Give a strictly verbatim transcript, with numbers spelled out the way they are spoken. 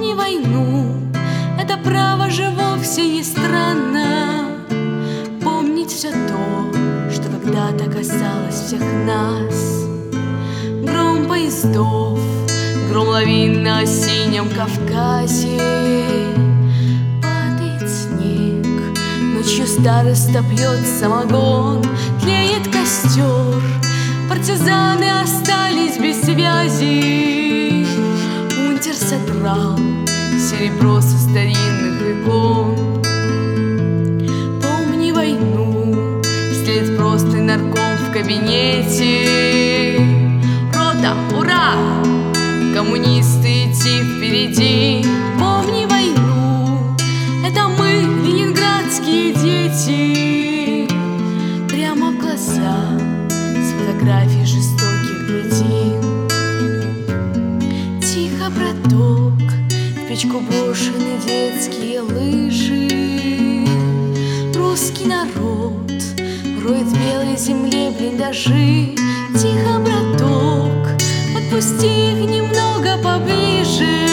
Помни войну, это право же вовсе не странно. Помнить все то, что когда-то касалось всех нас. Гром поездов, гром лавин на синем Кавказе. Падает снег, ночью староста пьет самогон. Тлеет костер, партизаны остались без связи. Унтер содрал серебро со старинных икон. Помни войну, вслед просто нарком в кабинете. Рота, ура! Коммунисты идти впереди. Помни войну, это мы, ленинградские дети. Прямо в глаза с фотографий жестоких людей. Тихо, браток, в печку брошены детские лыжи. Русский народ роет в белой земле блиндажи. Тихо, браток, подпусти их немного поближе.